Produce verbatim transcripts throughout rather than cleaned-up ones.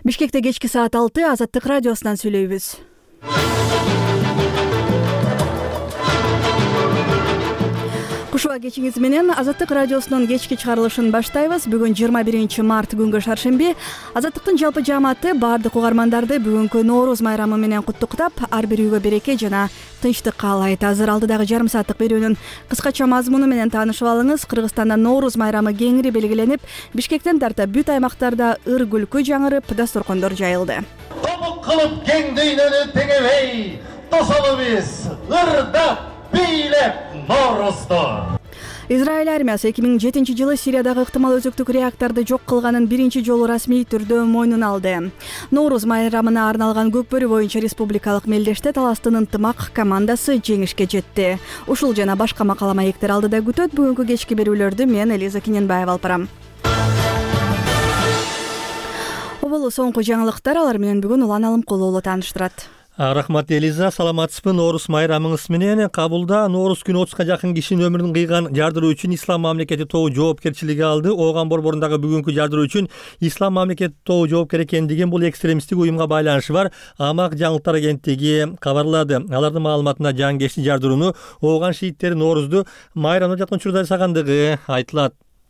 Бишкекте кечки саат алты Азаттык радиосунан сүйлөйбүз. Кушуа кечиңиз менен Азаттык радиосунун кечки чыгарылышын баштайбыз. Бүгүн жыйырма биринчи март күнгө шаршемби. Азаттыктын жалпы жааматы баардык угармандарды бүгүнкү Ноороз майрамы менен куттуктап, ар бир үйгө береке жана тынчтык каалайт. Азыр алдыдагы жарым сааттык берүүнүн кыскача мазмуну менен таанышып алыңыз. Кыргызстанда Ноороз майрамы кеңири белгиленип, Бишкектен тарта бүт аймактарда ыр күлкү жаңырып, дасторкондор жайылды. Томук кылып кең дүйнөнү теңебей, тосолубуз ырдап, бийлеп Ноорозду. Израиль армиясы эки миң жетинчи жылы Сириядагы ыктымал өзөктүк реакторду жок кылганын биринчи жолу расмий түрдө мойнуна алды. Ноороз майрамына арналган Көкбөрү боюнча республикалык мелдеште Таластын ынтымак командасы жеңишке жетти. Ушул жана башка макала маектер алдыда күтөт. Бүгүнкү кечки берүүлөрдү мен Элиза Киненбаева алып барам. Оболу соңку жаңылыктар, алар менен бүгүн Улан Алымкулуу тааныштырат. Рахмат Элиза, саламатсызбы? Ноороз майрамыңыз менен кабулда Ноороз күнү отузга жакын кишинин өмүрүн кыйган жардыруу үчүн Ислам мамлекети тобу жоопкерчилиги алды. Ооган борборундагы бүгүнкү жардыруу үчүн Ислам мамлекети тобу жоопкер экендигин бул экстремисттик уюмга байланышы бар Амак жаңылыктар агенттиги кабарлады. Алардын маалыматында жангечти жардырууну ооган шииттери Ноорозду майрамда жаткан учурда жасагандыгы айтылат.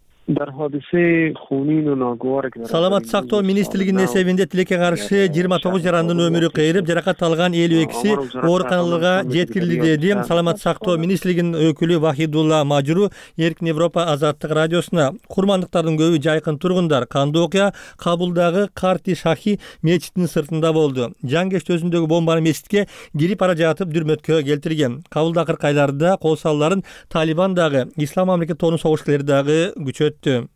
Саламаттык сактоо министрлигинин эсебинде тилекке каршы жыйырма тогуз жарандын өмүрү кыйрып, жаракат алган элүү экиси ооруканаларга жеткирилди деди Саламаттык сактоо министрлигинин өкүлү Вахидулла Мажуру Эркин Европа Азаттык радиосуна. Курмандыктардын көбү жайкын тургундар. Кандуу окуя Кабулдагы Карти Шахи мечитинин сыртында болду. Жангеш өзүндөгү бомбаны мечитке кирип бара жатып дүрмөткө келтирген. Кабулда акыркы айларда кол салууларын Талибан дагы, Ислам мамлекети тобунун согушкерлери дагы күчөттү.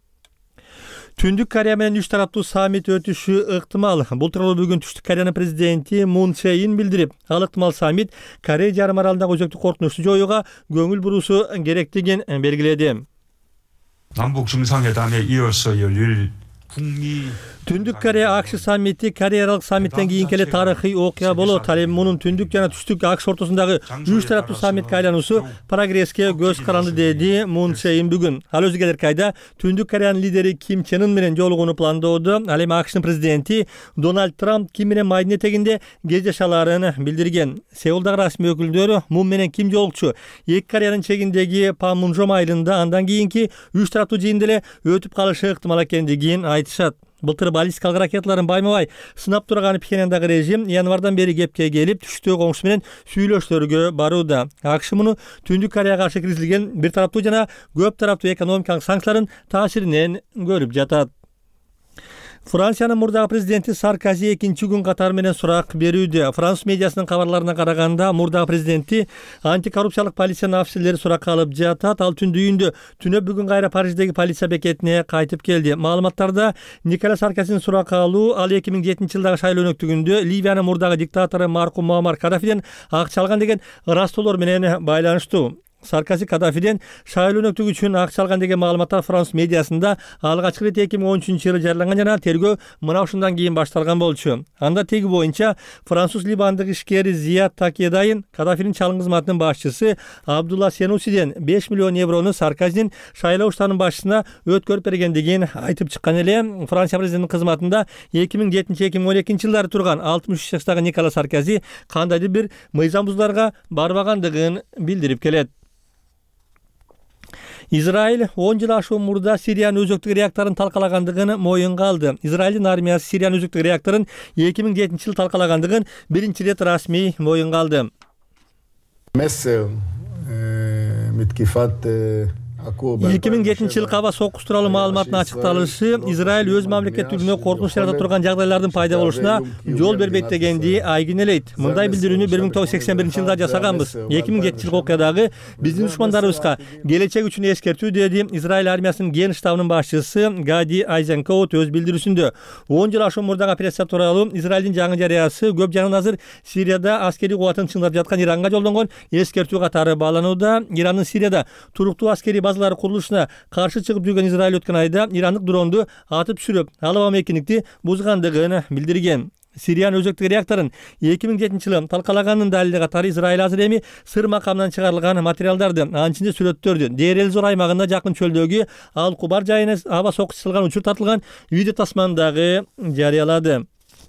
Түндүк Корея менен үч тараптуу саммит өтүшү ыктымал. Бул тууралуу бүгүн Түштүк Кореянын президенти Мун Чжэ Ин билдирип, ал ыктымал саммит Корея жарым аралындагы өзөктүк коркунучту жоюуга көңүл буруусу керектигин белгиледи. 남북 정상회담에 이어서 열릴 Түндүк Корея АКШ саммити Корея аралык саммиттен кийинки эле тарыхый окуя болот. Ал эми мунун Түндүк жана Түштүк АКШ ортосундагы үч тараптуу саммитке айлануусу прогресске көз каранды деди Мун Чжэ Ин бүгүн. Ал өзү келерки айда Түндүк Кореянын лидери Ким Чен Ын менен жолугууну пландоодо. Ал эми АКШтын президенти Дональд Трамп Ким менен майдын этегинде кездешаларын билдирген. Сеулдагы расмий өкүлдөрү Мун менен Ким жолукчу эки Кореянын чегиндеги Панмунжом айылында андан кийинки үч тараптуу жыйында эле өтүп калышы ыктымал экендигин айтышат. Былтыр баллистикалык ракеталарын байма-бай сынап турган Пхеньяндагы режим январдан бери кепке келип, түштөгү коңшусу менен сүйлөшүүлөргө барууда. АКШ муну Түндүк Кореяга каршы киргизилген бир тараптуу жана көп тараптуу экономикалык санкциялардын таасиринен көрүп жатат. Франциянын мурдагы президенти Саркози экинчи күн катары менен сурак берүүдө. Француз медиасынын кабарларына караганда, мурдагы президенти антикоррупциялык полициянын офицерлери суракка алып жатат. Ал түндү үйүндө түнөп бүгүн кайра Париждеги полиция бекетине кайтып келди. Маалыматтарда Николя Саркозинин суракка алуу ал эки миң жетинчи жылдагы шайлоо өнөктүгүндө Ливиянын мурдагы диктатору маркум Муаммар Кадафиден акча алган деген ырастоолор менен байланыштуу. Саркози Кадафиден шайлоо өнөктүгү үчүн акча алган деген маалыматтар француз медиасында алгачкы ирет эки миң он үчүнчү жылы жарыяланган жана тергөө мына ушундан кийин башталган болчу. Анда теги боюнча француз Либандык ишкери Зият Такедайын Кадафинин чалым кызматынын башчысы Абдулла Сенусиден беш миллион еврону Саркозинин шайлоо штабынын башчысына өткөрүп бергендигин айтып чыккан эле. Франция президентинин кызматында эки миң жетинчи эки миң он экинчи жылдары турган алтымыш үч жаштагы Никола Саркози кандайдыр бир мыйзам бузууларга барбагандыгын билдирип келет. Израиль он жыл ашуун мурда Сириянын өзөктүк реакторун талкалагандыгын моюнга алды. Израилдин армиясы Сириянын өзөктүк реакторун эки миң жетинчи жылы талкалагандыгын биринчи ирет расмий моюнга алды. эки миң жетинчи жылкы аба соккусу тууралуу маалыматтын ачыкталышы Израиль өз мамлекеттүүлүгүнө коркунуч жарата турган жагдайлардын пайда болушуна жол бербейт дегенди айгинелейт. Мындай билдирүүнү бир миң тогуз жүз сексен биринчи жылда жасаганбыз. эки миң жетинчи жылкы окуядагы биздин душмандарыбызга келечек үчүн эскертүү деди Израиль армиясынын ген штабынын башчысы Гади Айзенкоут өз билдирүүсүндө. он жыл ашуун мурдагы операция тууралуу Израилдин жаңы жарыясы көп жанын азыр Сирияда аскерий кубатын чыңдап жаткан Иранга жолдонгон эскертүү катары бааланууда. Ирандын Сирияда туруктуу аскерий базалары курулушуна каршы чыгып жүргөн Израиль өткөн айда ирандык дронду атып түшүрүп, алабам эркиндикти бузгандыгын билдирген. Сириянын өзөктүк реакторун эки миң жетинчи жылы талкалаганын далили катары Израиль азыр эми сыр макамынан чыгарылган материалдарды, анын ичинде сүрөттөрдү Дейр Зор аймагында жакын чөлдөгү Ал Кубар жайына аба соккусу чыгылган учур тартылган видео тасманы дагы жарыялады.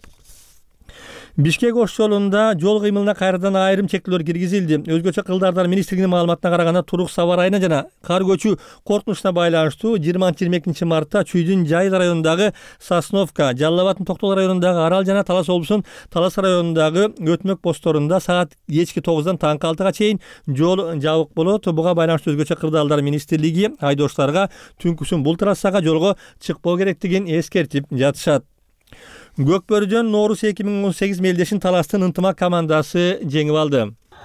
Бишкек Ош жолунда жол кыймылына кайрадан айрым чектөөлөр киргизилди. Өзгөчө Кылдардын министрлигинин маалыматына караганда турук сабар айына жана кар көчүү коркунучуна байланыштуу жыйырманчы жыйырма экинчи мартта Чүйдүн Жайыл районундагы Сосновка, Жалал Абадтын Токтогул районундагы Арал жана Талас облусунун Талас районундагы өтмөк постторунда саат кечки тогуздан таңкы алтыга чейин жол жабык болот. Буга байланыштуу өзгөчө Кырдаалдар министрлиги айдоочуларга түнкүсүн бул трассага жолго чыкпоо керектигин эскертип жатышат. Көкбөрүдөн Нооруз эки миң он сегиз мелдешин Таластын ынтымак командасы жеңип алды.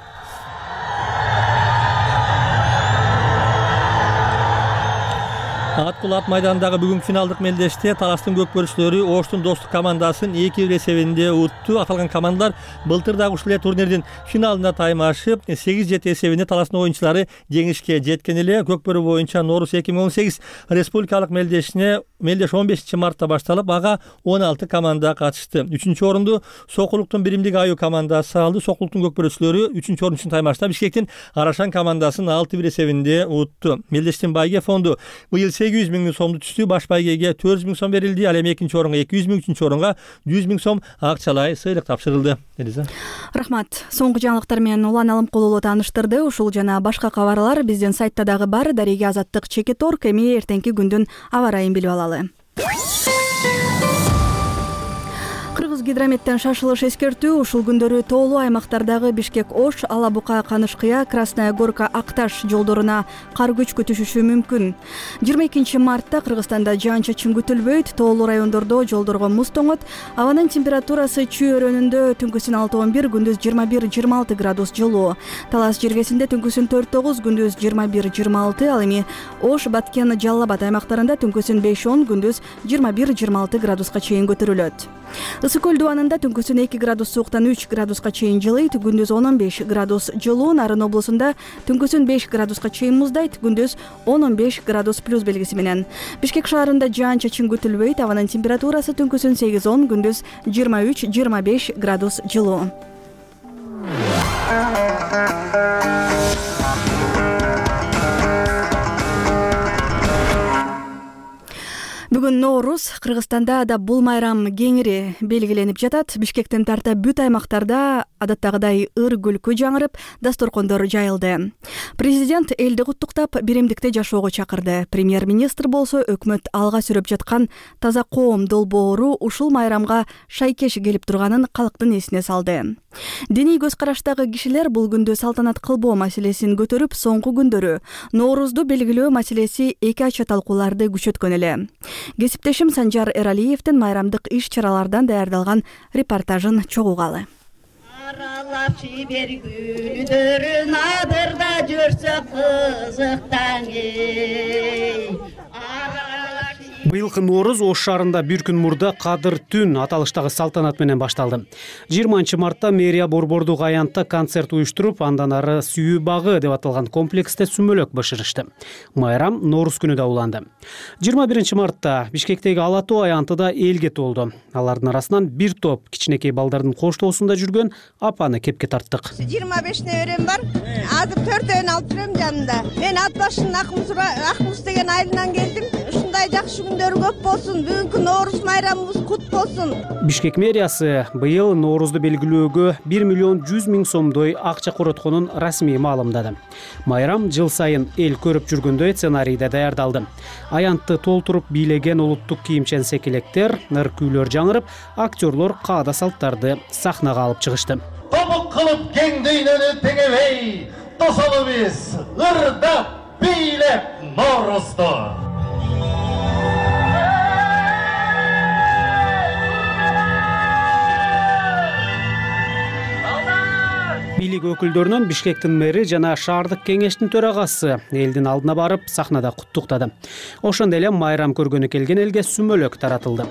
Аткул ат майданындагы бүгүнкү финалдык мелдеште Таластын көкбөрүчүлөрү Оштун Достук командасын эки бир эсебинде утту. Аталган командалар былтыр дагы ушул эле турнирдин финалында таймашып сегиз жети эсебинде Таластын оюнчулары жеңишке жеткен эле. Көкбөрү боюнча Нооруз эки миң он сегиз республикалык мелдешине мелдеш он бешинчи мартта башталып, ага он алты команда катышты. үчүнчү орунду Сокулуктун Биримдик аю командасы алды. Сокулуктун көкбөрүчүлөрү үчүнчү орун үчүн таймашта Бишкектин Арашан командасын алты бир эсебинде утту. Мелдештин байге фонду быйыл сегиз жүз миң сомду түштү. Баш байгеге төрт жүз миң сом берилди. Ал эми экинчи орунга эки жүз миң, үчүнчү орунга жүз миң сом акчалай сыйлык тапшырылды. Элиза. Рахмат. Соңку жаңылыктар менен Улан Алымкулуулу тааныштырды. Ушул жана башка кабарлар биздин сайтта дагы бар. Дареге Азаттык чекит точка орг. Эми эртеңки күндүн аба ырайын билип алалы. Кыргыз гидрометтен шашылыш эскертүү. Ушул күндөрү тоолуу аймактардагы Бишкек Ош, Ала Бука, Канышкыя, Красная Горка, Акташ жолдоруна кар көчкү түшүшү мүмкүн. жыйырма экинчи мартта Кыргызстанда жаан-чачын күтүлбөйт. Тоолуу райондордо жолдорго муз тоңот. Абанын температурасы Чүй өрөөнүндө түнкүсүн алты он бир, күндүз жыйырма бир жыйырма алты градус жылуу. Талас жергесинде түнкүсүн төрт тогуз, күндүз жыйырма бир жыйырма алты. Ал эми Ош, Баткен, Жалал Абад аймактарында түнкүсүн беш он, күндүз жыйырма бир жыйырма алты градуска чейин көтөрүлөт. Ысык көл дубанында түнкүсүн эки градус сууктан үч градуска чейин жылыйт, күндүз он он беш градус жылуу. Нарын облусунда түнкүсүн беш градуска чейин муздайт, күндүз он он беш градус плюс белгиси менен. Бишкек шаарында жаан-чачын күтүлбөйт. Абанын температурасы түнкүсүн сегиз он, күндүз жыйырма үч жыйырма беш градус жылуу. Бүгүн Нооруз. Кыргызстанда да бул майрам кеңири белгиленип жатат. Бишкектен тарта бүт аймактарда адаттагыдай ыр күлкү жаңырып, дасторкондор жайылды. Президент элди куттуктап, биримдикте жашоого чакырды. Премьер-министр болсо өкмөт алга сүрөп жаткан таза коом долбоору ушул майрамга шайкеш келип турганын калктын эсине салды. Диний көз караштагы кишилер бул күндү салтанат кылбоо маселесин көтөрүп, соңку күндөрү Ноорузду белгилөө маселеси эки ача талкууларды күчөткөн эле. Кесиптешим Санжар Эралиевдин майрамдык иш-чаралардан даярдалган репортажын чогугалы. Аралап жибергүлдөрүн адырда жүрсө кызыктан эй. Быйылкы Нооруз Ош шаарында бир күн мурда Кадыр түн аталыштагы салтанат менен башталды. жыйырманчы мартта мэрия Борбордук аянтта концерт уюштуруп, андан ары Сүйүү багы деп аталган комплексте сүмөлөк бышырышты. Майрам Нооруз күнү да уланды. жыйырма биринчи мартта Бишкектеги Ала Тоо аянтыда элге толду. Алардын арасынан бир топ кичинекей балдардын коштоосунда жүргөн апаны кепке тарттык. жыйырма беш неберем бар. Азыр төртөөнү алып жүрөм жанында. Мен ат башынын Акмуз деген айылынан келдим. Ушундай жакшы күндөр көп болсун. Бүгүнкү Нооруз майрамыбыз кут болсун. Бишкек мэриясы быйыл Ноорузду белгилөөгө бир миллион жүз миң сомдой акча коротконун расмий маалымдады. Майрам жыл сайын эл көрүп жүргөндөй сценарийде даярдалды. Аянтты толтуруп бийлеген улуттук кийимчен секелектер, ыр күүлөр жаңырып, актерлор каада салттарды сахнага алып чыгышты. Тобук кылып кең дүйнөнү теңебей, тосолубуз ырдап, бийлеп Ноорузду. Бийлик өкүлдөрүнөн Бишкектин мэри жана шаардык кеңештин төрагасы элдин алдына барып сахнада куттуктады. Ошондой эле майрам көргөнү келген элге сүмөлөк таратылды.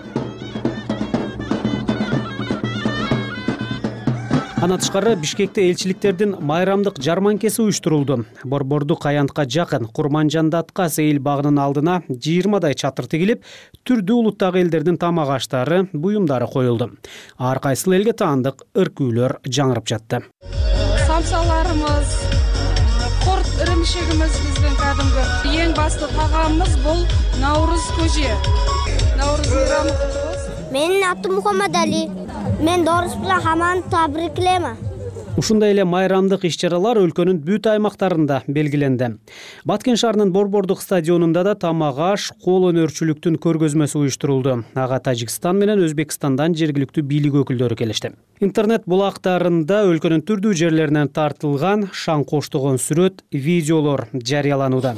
Андан тышкары Бишкекте элчиликтердин майрамдык жарманкеси уюштурулду. Борбордук аянтка жакын Курманжандатка Сейил багынын алдына жыйырмадай чатыр тигилип, түрдүү улуттагы элдердин тамак аштары, буюмдары коюлду. Ар кайсыл элге таандык ыр күүлөр жаңырып жатты. Самсаларымыз, корт ырымшыгымыз биздин кадимги эң басты тагамыбыз бул Наурыз көже. Наурыз мейрамы. Менин атым Мухаммад Али. Мен Доорус менен хаманы табриклеймин. Ушундай эле майрамдык иш-чаралар өлкөнүн бүт аймактарында белгиленди. Баткен шаарынын Борбордук стадионунда да тамак аш, кол өнөрчүлүктүн көргөзмөсү уюштурулду. Ага Тажикстан менен Өзбекстандан жергиликтүү бийлик өкүлдөрү келишти. Интернет булактарында өлкөнүн түрдүү жерлеринен тартылган шаң коштогон сүрөт, видеолор жарыяланууда.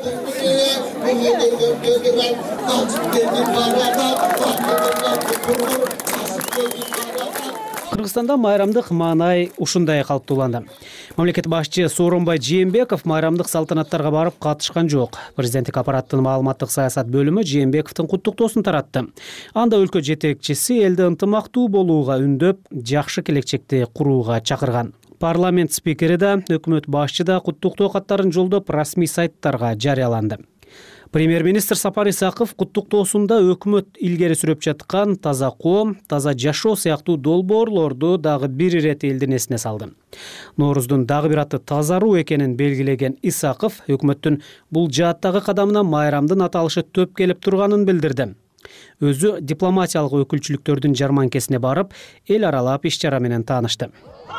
Кыргызстанда майрамдык маанай ушундай калыптууланды. Мамлекет башчы Сооронбай Жээнбеков майрамдык салтанаттарга барып катышкан жок. Президенттик аппараттын маалыматтык саясат бөлүмү Жээнбековдун куттуктоосун таратты. Анда өлкө жетекчиси элди ынтымактуу болууга үндөп, жакшы келечекти курууга чакырган. Парламент спикери да, өкмөт башчы да куттуктоо каттарын жолдоп, расмий сайттарга жарыяланды. Премьер-министр Сапар Исаков куттуктоосунда өкмөт илгери сүрөп жаткан таза коом, таза жашоо сыяктуу долбоорлорду дагы бир ирет элдин эсине салды. Норуздун дагы бир аты тазаруу экенин белгилеген Исаков өкмөттүн бул жааттагы кадамына майрамдын аталышы төп келип турганын билдирди. Өзү дипломатиялык өкүлчүлүктөрдүн жарманкесине барып, эл аралап иш-чара менен таанышты.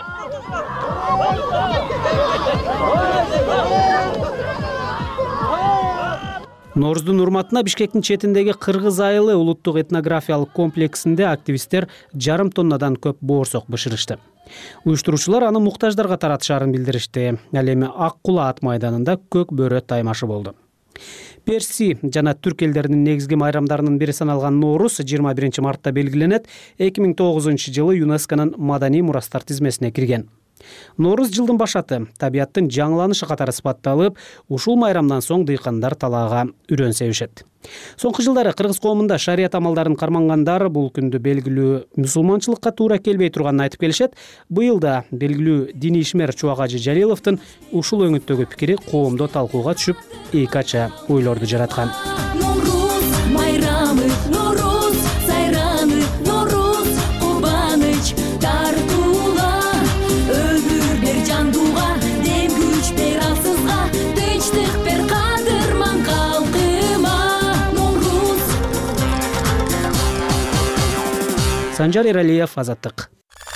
Норуздун урматына Бишкектин четиндеги Кыргыз айылы улуттук этнографиялык комплексинде активисттер жарым тоннадан көп боорсок бышырышты. Уюштуруучулар аны муктаждарга таратышарын билдиришти. Ал эми Ак Кула ат майданында көк бөрө таймашы болду. Перси жана түрк элдеринин негизги майрамдарынын бири саналган Норуз жыйырма биринчи мартта белгиленет. эки миң тогузунчу жылы ЮНЕСКОнун маданий мурастар тизмесине кирген. Норуз жылдын башаты, табияттын жаңыланышы катары сыпатталып, ушул майрамдан соң дыйкандар талаага үрөн себишет. Соңку жылдары кыргыз коомунда шарият амалдарын кармангандар бул күндү белгилүү мусулманчылыкка туура келбей турганын айтып келишет. Быйыл да белгилүү диний ишмер Чубакажы Жалиловдун ушул өңүттөгү пикири коомдо талкууга түшүп, эки ача ойлорду жараткан. Майрамы, Норуз, сайраны, Норуз, кубаныч, тартууга, өмүр бер жандууга, дем күч бер алсызга, тынчтык бер кадырман калкыма, Норуз. Санжар Эралиев, Азаттык.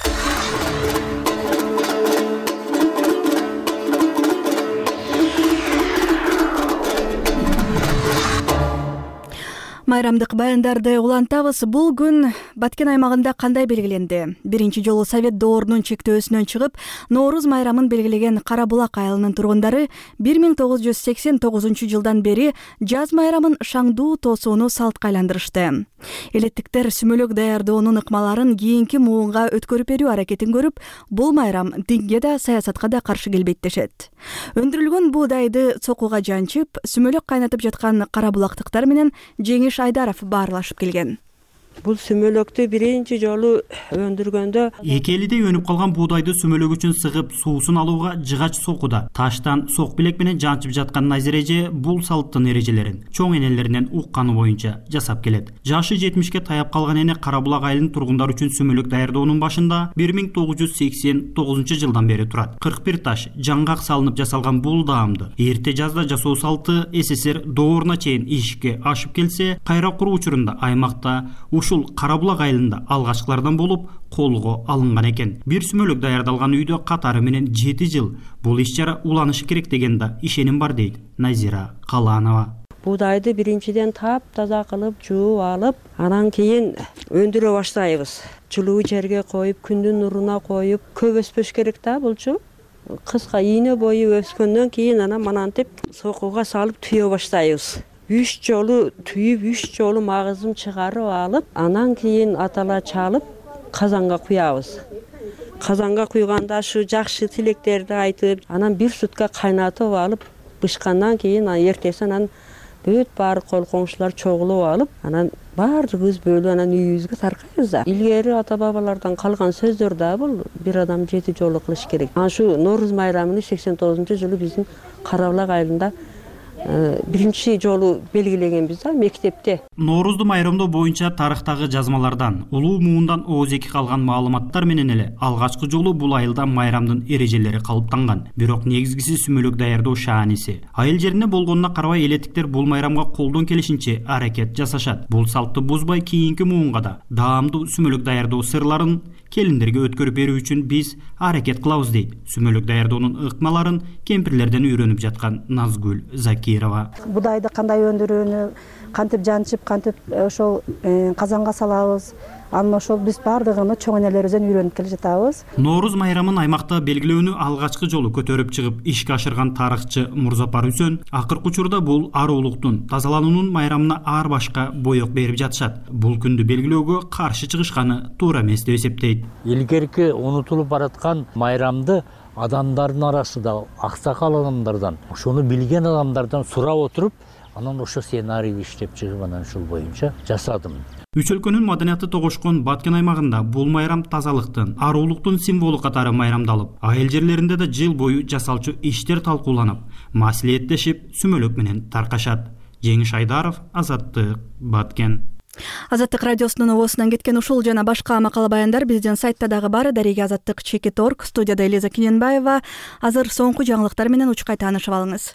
Майрамдык баяндарды улантабыз. Бул күн Баткен аймагында кандай белгиленди? Биринчи жолу Совет доорунун чектөөсүнөн чыгып, Норуз майрамын белгилеген Кара Булак айылынын тургундары бир миң тогуз жүз сексен тогузунчу жылдан бери жаз майрамын шаңдуу тосууну салтка айландырышты. Элеттиктер сүмөлөк даярдоонун ыкмаларын кийинки муунга өткөрүп берүү аракетин көрүп, бул майрам динге да саясатка да каршы келбейт дешет. Өндүрүлгөн буудайды цокуга жанчып, сүмөлөк кайнатып жаткан кара булактыктар менен Жеңиш Айдаров баарлашып келген. Бул сүмөлөктү биринчи жолу өндүргөндө эки элидей өнүп калган буудайды сүмөлөк үчүн сыгып суусун алууга жыгач сокуда таштан сок билек менен жанчып жаткан Назира эже бул салттын эрежелерин чоң энелеринен укканы боюнча жасап келет. Жашы жетимишке таяп калган эне Кара Булак айылынын тургундары үчүн сүмөлөк даярдоонун башында бир миң тогуз жүз сексен тогузунчу жылдан бери турат. кырк бир таш жаңгак салынып жасалган бул даамды эрте жазда жасоо салты СССР дооруна чейин ишке ашып келсе, кайра куруу учурунда аймакта ушул Кара Булак айылында алгачкылардан болуп колго алынган экен. Бир сүмөлөк даярдалган үйдө катары менен жети жыл бул иш-чара уланышы керек деген да ишеним бар дейт Назира Каланова. Буудайды биринчиден таап-таза кылып, жууп алып, анан кийин өндүрө баштайбыз. Жылуу жерге коюп, күндүн нуруна коюп, көп өспөш керек да булчу. Кыска ийне бою өскөндөн кийин анан манантип сокуга салып түйө баштайбыз. үч жолу түйүп, үч жолу магызын чыгарып алып, анан кийин атала чалып, казанга куябыз. Казанга куйганда шу жакшы тилектерди айтып, анан бир сутка кайнатып алып, бышкандан кийин эртеси анан бүт баары кол коңшулар чогулуп алып, анан баардыгыбыз бөлүп анан үйүбүзгө таркайбыз да. Илгери ата бабалардан калган сөздөр да бул бир адам жети жолу кылыш керек. Анан шу Норуз майрамын сексен тогузунчу жылы биздин Кара Булак айылында биринчи жолу белгиленgenбиз да мектепте. Ноорузду майрамдоо боюнча тарыхтагы жазмалардан, улуу муундан оозеки калган маалыматтар менен эле алгачкы жолу бул айылда майрамдын эрежелери калыптанган. Бирок негизгиси сүмөлөк даярдоо шааниси. Айыл жерине болгонуна карабай элеттиктер бул майрамга колдон келишинче аракет жасашат. Бул салтты бузбай кийинки муунга да даамдуу сүмөлөк даярдоо сырларын келиндерге өткөрүп берүү үчүн биз аракет кылабыз дейт. Сүмөлөк даярдоонун ыкмаларын кемпирлерден үйрөнүп жаткан Назгүл Закирова. Будайды кандай өндүрүүнү, кантип жанчып, кантип ошол казанга салабыз. Анан ошол биз бардыгын чоң энелерибизден үйрөнүп келе жатабыз. Нооруз майрамын аймакта белгилөөнү алгачкы жолу көтөрүп чыгып ишке ашырган тарыхчы Мурзапар Үсөн акыркы учурда бул аруулуктун тазалануунун майрамына ар башка боек берип жатышат. Бул күндү белгилөөгө каршы чыгышканы туура эмес деп эсептейт. Илгерки унутулуп бараткан майрамды адамдардын арасында аксакал адамдардан, ошону билген адамдардан сурап отуруп, анан ошо сценарийди иштеп чыгып анан ушул боюнча жасадым. Үч өлкөнүн маданияты тогушкон Баткен аймагында бул майрам тазалыктын, аруулуктун символу катары майрамдалып, айыл жерлеринде да жыл бою жасалчу иштер талкууланып, маслихеттешип, сүмөлөк менен таркашат. Жеңиш Айдаров, Азаттык, Баткен. Азаттык радиосунун обосунан кеткен ушул жана башка макала баяндар биздин сайтта дагы бар. Дареге Азаттык чекит точка орг, студияда Элиза Киненбаева. Азыр соңку жаңылыктар менен учкай таанышып алыңыз.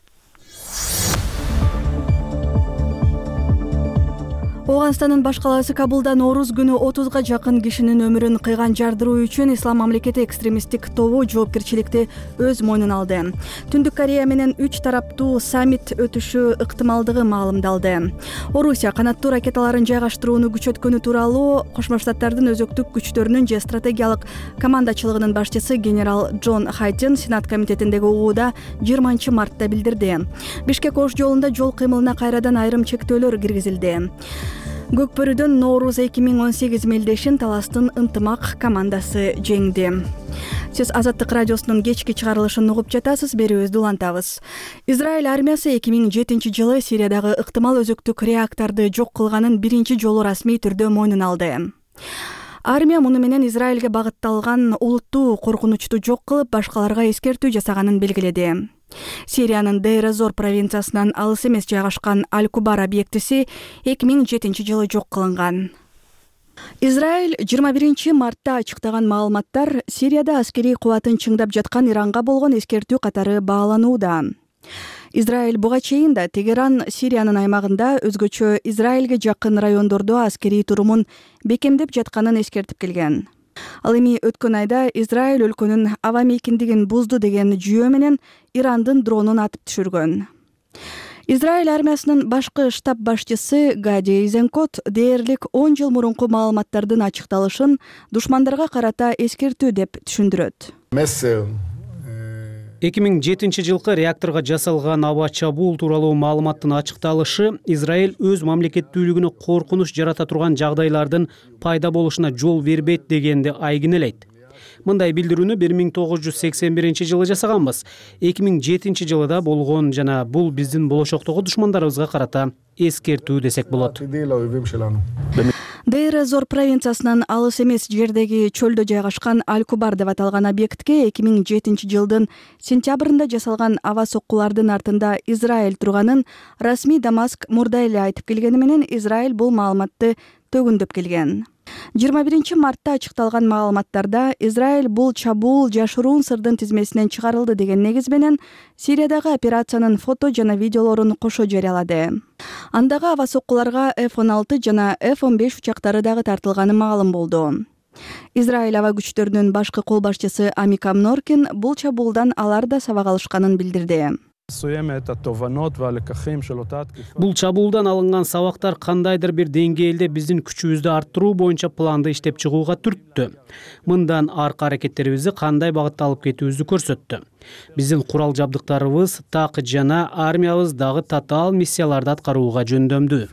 Ооганстандын баш калаасы Кабулда Нооруз күнү отузга жакын кишинин өмүрүн кыйган жардыруу үчүн Ислам мамлекети экстремисттик тобу жоопкерчиликти өз мойнуна алды. Түндүк Корея менен үч тараптуу саммит өтүшү ыктымалдыгы маалымдалды. Орусия канаттуу ракеталарын жайгаштырууну күчөткөнү тууралуу Кошмо Штаттардын өзөктүк күчтөрүнүн же стратегиялык командачылыгынын башчысы генерал Джон Хайтин Сенат комитетиндеги угууда жыйырманчы мартта билдирди. Бишкек Ош жолунда жол кыймылына кайрадан айрым чектөөлөр киргизилди. Көкбөрүдөн Нооруз эки миң он сегиз мелдешин Таластын ынтымак командасы жеңди. Сиз Азаттык радиосунун кечки чыгарылышын угуп жатасыз, берүүбүздү улантабыз. Израиль армиясы эки миң жетинчи жылы Сириядагы ыктымал өзөктүк реакторду жок кылганын биринчи жолу расмий түрдө мойнуна алды. Армия муну менен Израилге багытталган улуттуу коркунучту жок кылып, башкаларга эскертүү жасаганын белгиледи. Сириянын Дейр-эз-Зор провинциясынан алыс эмес жайгашкан Аль-Кубар объектиси эки миң жетинчи жылы жок кылынган. Израиль жыйырма биринчи мартта ачыктаган маалыматтар Сирияда аскерий кубатын чыңдап жаткан Иранга болгон эскертүү катары бааланууда. Израиль буга чейин да Тегеран Сириянын аймагында өзгөчө Израилге жакын райондордо аскерий турумун бекемдеп жатканын эскертип келген. Ал эми өткөн айда Израиль өлкөнүн аба мейкиндигин бузду деген жүйө менен Ирандын дронун атып түшүргөн. Израиль армиясынын башкы штаб башчысы Гади Эйзенкот дээрлик он жыл мурунку маалыматтардын ачыкталышын душмандарга карата эскертүү деп түшүндүрөт. эки миң жетинчи жылкы реакторго жасалган аба чабуул тууралуу маалыматтын ачыкталышы Израиль өз мамлекеттүүлүгүнө коркунуч жарата турган жагдайлардын пайда болушуна жол бербейт дегенди айгинелейт. Мындай билдирүүнү бир миң тогуз жүз сексен биринчи жылы жасаганбыз. эки миң жетинчи жылы болгон жана бул биздин болочоктогу душмандарыбызга карата эскертүү десек болот. Дейр-эз-Зор провинциясынан алыс эмес жердеги чөлдө жайгашкан Аль-Кубар деп аталган объектке эки миң жетинчи жылдын сентябрында жасалган аба соккулардын артында Израиль турганын расмий Дамаск мурда эле айтып келгени менен Израиль бул маалыматты төгүндөп келген. жыйырма биринчи мартта ачыкталган маалыматтарда Израиль бул чабуул жашыруун сырдын тизмесинен чыгарылды деген негиз менен Сириядагы операциянын фото жана видеолорун кошо жарыялады. Андагы аба соккуларга эф он алты жана эф он беш учактары дагы тартылганы маалым болду. Израиль аба күчтөрүнүн башкы кол башчысы Амикам Норкин бул чабуулдан алар да сабак алышканын билдирди. Бул чабуулдан алынган сабактар кандайдыр бир деңгээлде биздин күчүбүздү арттыруу боюнча планды иштеп чыгууга түрттү. Мындан аркы аракеттерибизди кандай багытта алып кетүүбүздү көрсөттү. Биздин курал жабдыктарыбыз так жана армиябыз дагы татаал миссияларды аткарууга жөндөмдүү.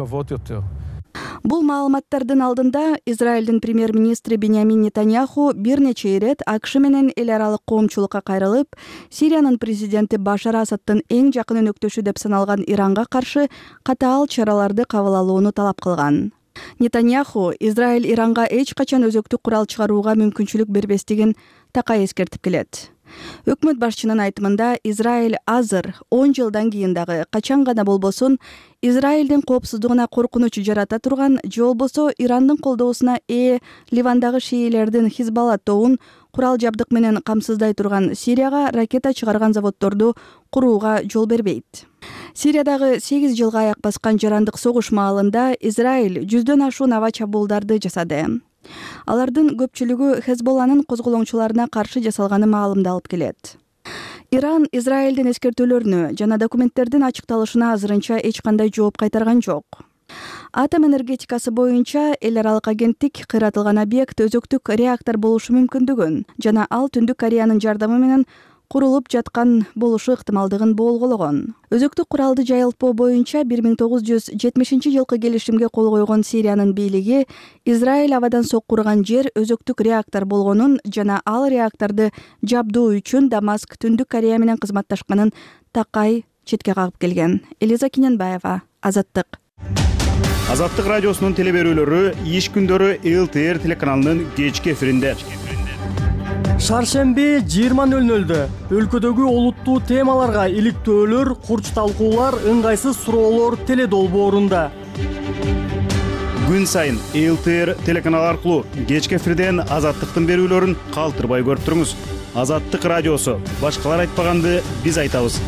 Бул маалыматтардын алдында Израилдин премьер-министри Беньямин Нетаньяху бир нече ирет АКШ менен эл аралык коомчулукка кайрылып, Сириянын президенти Башар Асадтын эң жакын өнөктөшү деп саналган Иранга каршы катаал чараларды кабыл алууну талап кылган. Нетаньяху Израиль Иранга эч качан өзөктүк курал чыгарууга мүмкүнчүлүк бербестигин такай эскертип келет. Өкмөт башчынын айтымында Израиль азыр он жылдан кийин дагы качан гана болбосун Израилдин коопсуздугуна коркунуч жарата турган же болбосо Ирандын колдоосуна ээ Ливандагы шиилердин Хизбалла тобун курал жабдык менен камсыздай турган Сирияга ракета чыгарган заводдорду курууга жол бербейт. Сириядагы сегиз жылга аяк баскан жарандык согуш маалында Израиль жүздөн ашуун аба чабуулдарды жасады. Алардын көпчүлүгү Хезболланын козголоңчуларына каршы жасалганы маалымдалып келет. Иран Израилдин эскертүүлөрүнө жана документтердин ачыкталышына азырынча эч кандай жооп кайтарган жок. Атом энергетикасы боюнча эл аралык агенттик кыйратылган объект өзөктүк реактор болушу мүмкүндүгүн жана ал Түндүк Кореянын жардамы менен курулуп жаткан болушу ыктымалдыгын болгоологон. Өзөктүк куралды жайылтпоо боюнча бир миң тогуз жүз жетимишинчи жылкы келишимге кол койгон Сириянын бийлиги Израиль абадан соккурган жер өзөктүк реактор болгонун жана ал реакторду жабдуу үчүн Дамаск Түндүк Корея менен кызматташканын такай четке кагып келген. Элиза Киненбаева, Азаттык. Азаттык радиосунун телеберүүлөрү иш күндөрү эл тэ эр телеканалынын кечки эфиринде. Шаршемби жыйырма нөл нөлдө өлкөдөгү олуттуу темаларга иликтөөлөр, курч талкуулар, ыңгайсыз суроолор теледолбоорунда. Күн сайын эл тэ эр телеканалы аркылуу кечки эфирден Азаттыктын берүүлөрүн калтырбай көрүп туруңуз. Азаттык радиосу. Башкалар айтпаганды биз айтабыз.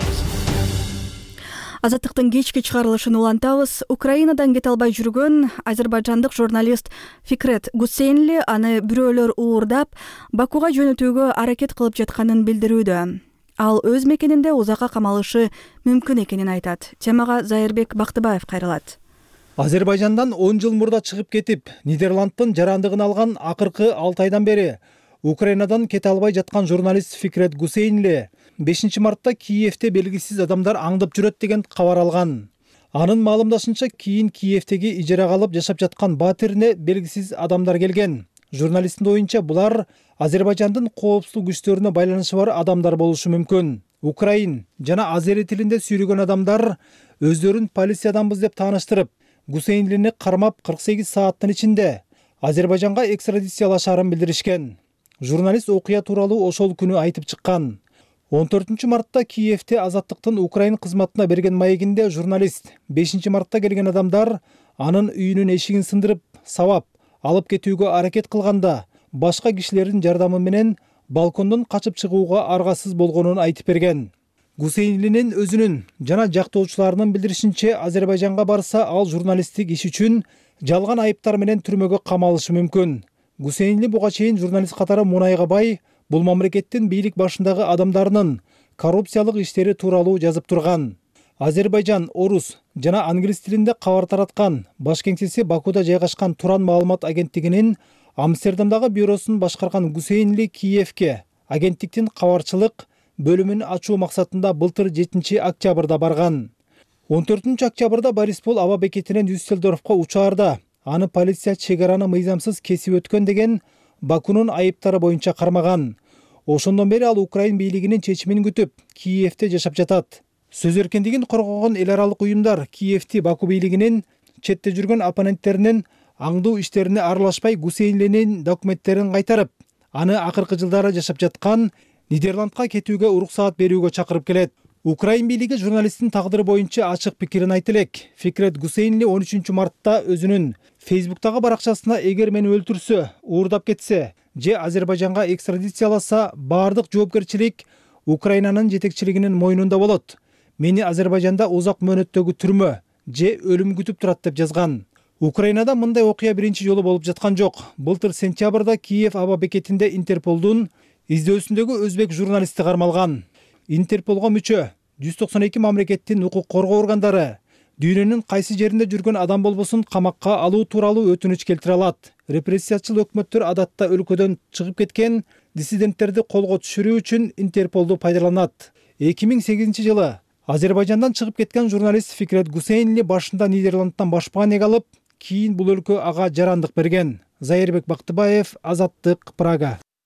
Азаттыктын кечки чыгарылышын улантабыз. Украинадан кете албай жүргөн азербайжандык журналист Фикрет Гусейнли аны бирөөлөр уурдап, Бакуга жөнөтүүгө аракет кылып жатканын билдирүүдө. Ал өз мекенинде узакка камалышы мүмкүн экенин айтат. Темага Зайырбек Бактыбаев кайрылат. Азербайжандан он жыл мурда чыгып кетип, Нидерландтын жарандыгын алган акыркы алты айдан бери Украинадан кете албай жаткан журналист Фикрет Гусейнли бешинчи мартта Киевте белгисиз адамдар аңдып жүрөт деген кабар алган. Анын маалымдашынча кийин Киевтеги ижарага алып жашап жаткан батирине белгисиз адамдар келген. Журналисттин оюнча булар Азербайжандын коопсуздук күчтөрүнө байланышы бар адамдар болушу мүмкүн. Украин жана азери тилинде сүйлөгөн адамдар өздөрүн полициядамбыз деп тааныштырып, Гусейнлини кармап кырк сегиз сааттын ичинде Азербайжанга экстрадициялашаарын билдиришкен. Журналист окуя тууралуу ошол күнү айтып чыккан. он төртүнчү мартта Киевте Азаттыктын Украин кызматына берген маегинде журналист бешинчи мартта келген адамдар анын үйүнүн эшигин сындырып, сабап, алып кетүүгө аракет кылганда башка кишилердин жардамы менен балкондон качып чыгууга аргасыз болгонун айтып берген. Гусейнлинин өзүнүн жана жактоочуларынын билдиришинче Азербайжанга барса ал журналисттик иш үчүн жалган айыптар менен түрмөгө камалышы мүмкүн. Гусейнли буга чейин журналист катары мунайга бай бул мамлекеттин бийлик башындагы адамдарынын коррупциялык иштери тууралуу жазып турган. Азербайжан, орус жана англис тилинде кабар тараткан баш кеңсеси Бакуда жайгашкан Туран маалымат агенттигинин Амстердамдагы бюросун башкарган Гусейнли Киевке агенттиктин кабарчылык бөлүмүн ачуу максатында былтыр жетинчи октябрда барган. он төртүнчү октябрда Бориспол аба бекетинен Дюссельдорфко учаарда аны полиция чек араны мыйзамсыз кесип өткөн деген Бакунун айыптары боюнча кармаган. Ошондон бери ал Украин бийлигинин чечимин күтүп, Киевте жашап жатат. Сөз эркиндигин коргогон эл аралык уюмдар Киевти Баку бийлигинин четте жүргөн оппоненттеринин аңдуу иштерине аралашпай Гусейнлинин документтерин кайтарып, аны акыркы жылдары жашап жаткан Нидерландка кетүүгө уруксаат берүүгө чакырып келет. Украин бийлиги журналисттин тагдыры боюнча ачык пикирин айтты элек. Фикрет Гусейнли он үчүнчү мартта өзүнүн Фейсбуктагы баракчасына эгер мени өлтүрсө, уурдап кетсе, же Азербайжанга экстрадицияласа, баардык жоопкерчилик Украинанын жетекчилигинин мойнунда болот. Мени Азербайжанда узак мөөнөттөгү түрмө же өлүм күтүп турат деп жазган. Украинада мындай окуя биринчи жолу болуп жаткан жок. Былтыр сентябрда Киев аба бекетинде Интерполдун издөөсүндөгү өзбек журналисти кармалган. Интерполго мүчө жүз токсон эки мамлекеттин укук коргоо органдары дүйнөнүн кайсы жеринде жүргөн адам болбосун камакка алуу тууралуу өтүнүч келтире алат. Репрессиячыл өкмөттөр адатта өлкөдөн чыгып кеткен диссиденттерди колго түшүрүү үчүн Интерполду пайдаланат. эки миң сегизинчи жылы Азербайжандан чыгып кеткен журналист Фикрет Гусейнли башында Нидерландтан башпаанек алып, кийин бул өлкө ага жарандык берген. Зайырбек Бактыбаев, Азаттык, Прага.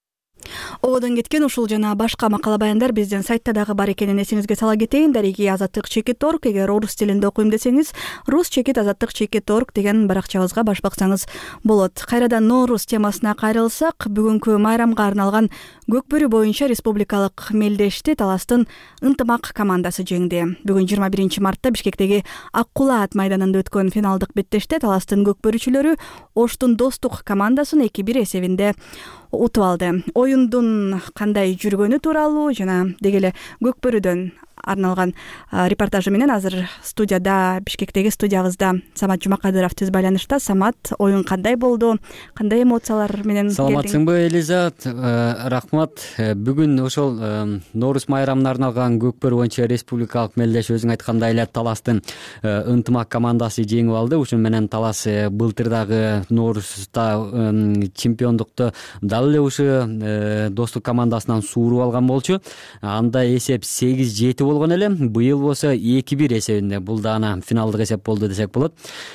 ободон кеткен ушул жана башка макала баяндар биздин сайтта дагы бар экенин эсиңизге сала кетейин. Дареги азаттык чекит орг. Эгер орус тилинде окуйм десеңиз, рус чекит азаттык чекит орг деген баракчабызга баш баксаңыз болот. Кайрадан Ноорус темасына кайрылсак, бүгүнкү майрамга арналган Көкбөрү боюнча республикалык мелдешти Таластын ынтымак командасы жеңди. Бүгүн жыйырма биринчи мартта Бишкектеги Ак Кулаа ат майданында өткөн финалдык беттеште Таластын Көкбөрүчүлөрү Оштун Достук командасын эки бир эсебинде утуп алды. Оюндун кандай жүргөнү тууралуу жана деги эле Көкбөрүдөн арналган репортажы менен азыр студияда, Бишкектеги студиябызда Самат Жумакадыров түз байланышта. Самат, оюн кандай болду? Кандай эмоциялар менен келдиң? Саламатсыңбы, Элиза? Рахмат. Бүгүн ошол Ноорус майрамына арналган Көкбөрү боюнча республикалык мелдеш өзүң айткандай эле Таластын ынтымак командасы жеңип алды. Ушун менен Талас былтыр дагы Ноорусда чемпиондукту дал эле ушу Достук командасынан сууруп алган болчу. Анда эсеп сегиз жети болгон эле. Быйыл болсо эки бир эсебинде, бул дагы финалдык эсеп болду десек болот.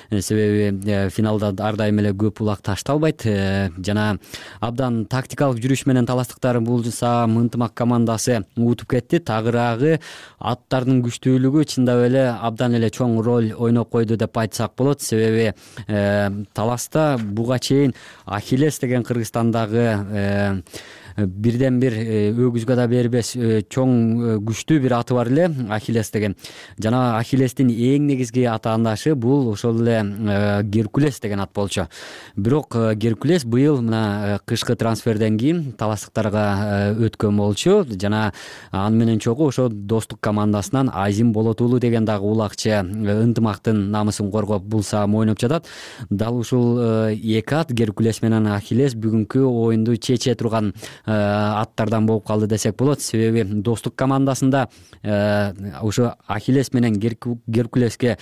Себеби финалда ар дайым эле көп улак ташталбайт. Жана абдан тактикалык жүрүш менен таластыктар булса ынтымак командасы утуп кетти. Тагыраагы аттардын күчтүүлүгү чындап эле абдан эле чоң роль ойноп койду деп айтсак болот. Себеби Таласта буга чейин Ахиллес деген Кыргызстандагы бирден бир өгүзгө да бербес чоң күчтүү бир аты бар эле, Ахиллес деген. Жана Ахиллестин эң негизги атаандашы бул ошол эле Геркулес деген ат болчу. Бирок Геркулес быйыл мына кышкы трансферден кийин таластыктарга өткөн болчу. Жана аны менен чогуу ошо Достук командасынан Азим Болотуулу деген дагы улакчы ынтымактын намысын коргоп булса ойноп жатат. Дал ушул эки ат, Геркулес менен Ахиллес, бүгүнкү оюнду чече турган аттардан болуп калды десек болот. Себеби Достук командасында ошо Ахиллес менен Геркулеске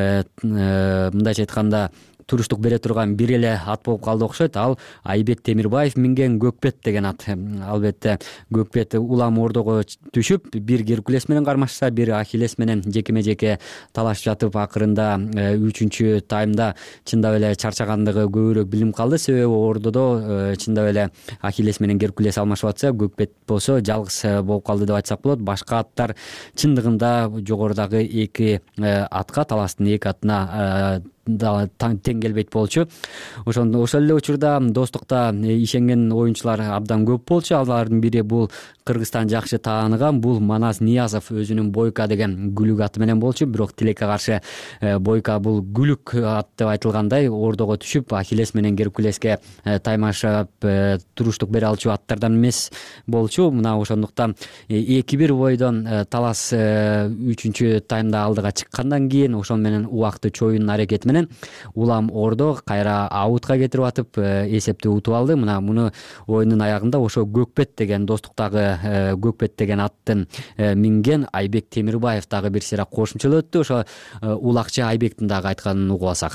мындайча айтканда туруштук бере турган бир эле ат болуп калды окшойт. Ал Айбек Темирбаев минген Көкбет деген ат. Албетте Көкбет улам ордого түшүп, бир Геркулес менен кармашса, бир Ахиллес менен жекеме жеке талашып жатып, акырында үчүнчү таймда чындап эле чарчагандыгы көбүрөөк билинип калды. Себеби ордодо чындап эле Ахиллес менен Геркулес алмашып атса, Көкбет болсо жалгыз болуп калды деп айтсак болот. Башка аттар чындыгында жогорудагы эки атка, Таластын эки атына да тең келбейт болчу. Ошон ошол эле учурда Достукта ишенген оюнчулар абдан көп болчу. Алардын бири бул Кыргызстан жакшы тааныган бул Манас Ниязов өзүнүн Бойка деген Гүлүк аты менен болчу. Бирок тилекке каршы Бойка бул Гүлүк ат деп айтылгандай ордого түшүп, Ахиллес менен Геркулеске таймашап туруштук бере алчу аттардан эмес болчу. Мына ошондуктан эки бир бойдон Талас үчүнчү таймда алдыга чыккандан кийин ошол менен убакты чоюнун аракети менен улам ордо кайра аутка кетирип атып эсепти утуп алды. Мына муну оюндун аягында ошо Көкбет деген Достуктагы Көкбет деген аттын минген Айбек Темирбаев дагы бир сыйра кошумчалап өттү. Ошо улакчы Айбектин дагы айтканын угуп алсак.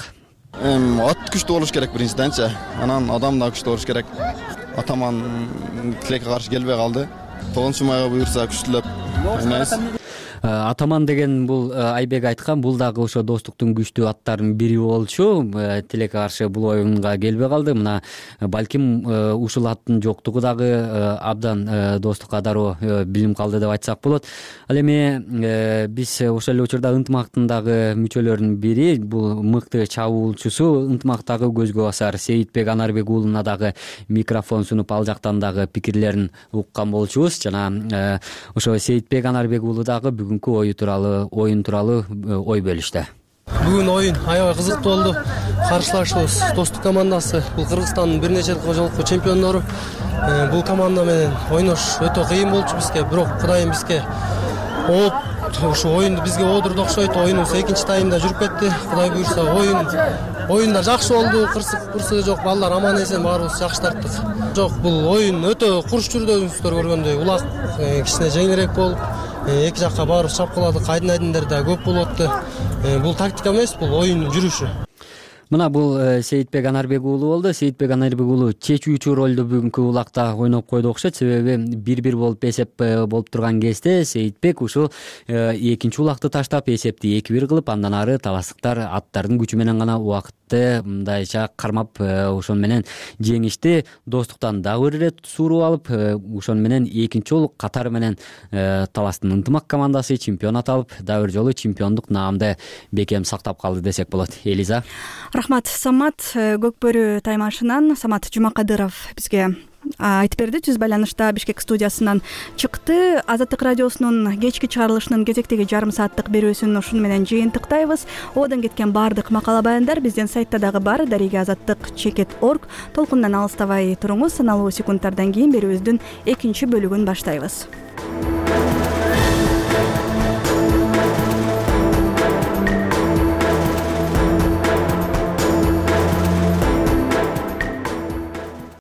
Ат күчтүү болуш керек биринчиденчи. Анан адам да күчтүү болуш керек. Атаман тилекке каршы келбей калды. тогузунчу майга буйрса күчтүлөп ойнойбуз. Атаман деген бул Айбек айткан, бул дагы ошо Достуктун күчтүү аттарынын бири болчу. Тилекке каршы бул оюнга келбей калды. Мына балким ушул аттын жоктугу дагы абдан Достукка дароо билинип калды деп айтсак болот. Ал эми биз ошол эле учурда ынтымактын дагы мүчөлөрүнүн бири, бул мыкты чабуулчусу, ынтымактагы көзгө басар Сейитбек Анарбек уулуна дагы микрофон сунуп, ал жактан дагы пикирлерин уккан болчубуз. Жана ошо Сейитбек Анарбек уулу дагы бүгүнкү ою тууралуу оюн тууралуу ой бөлүштү. Бүгүн оюн аябай кызыктуу болду. Каршылашыбыз Достук командасы, бул Кыргызстандын бир нече жолку чемпиондору. Бул команда менен ойнош өтө кыйын болчу бизге, бирок Кудайым бизге оот ушу оюнду бизге оодурду окшойт. Оюнубуз экинчи таймда жүрүп кетти. Кудай буйрса оюн оюндар жакшы болду. Кырсык кырсыгы жок, балдар аман эсен баарыбыз жакшы тарттык. Жок, бул оюн өтө курч жүрдү, өзүңүздөр көргөндөй. Улак кичине жеңилирээк болуп, эки жакка барып чапкыладык, айдын айдындер да көп болуп атты. Бул тактика эмес, бул оюндун жүрүшү. мына бул Сейитбек Анарбек уулу болду. Сейитбек Анарбек уулу чечүүчү ролду бүгүнкү улакта ойноп койду окшойт. Себеби бир-бир болуп эсеп болуп турган кезде Сейитбек ушул экинчи улакты таштап эсепти эки-бир кылып, андан ары таластыктар аттардын күчү менен гана убакытты мындайча кармап ошон менен жеңишти. Достуктан дагы бир ирет сууруп алып, ошон менен экинчи жолу катары менен таластын ынтымак командасы чемпион аталып, дагы бир жолу чемпиондук наамды бекем сактап калды десек болот. Элиза. Рахмат, Самат. Көкбөрү таймашынан Самат Жумакадыров бизге айтып берди. Түз байланышта Бишкек студиясынан чыкты. Азаттык радиосунун кечки чыгарылышынын кезектеги жарым сааттык берүүсүн ушуну менен жыйынтыктайбыз. Оодон кеткен баардык макала баяндар биздин сайтта дагы бар. Дареге азаттык чекит орг. Толкундан алыстабай туруңуз. Саналуу секундтардан кийин берүүбүздүн экинчи бөлүгүн баштайбыз.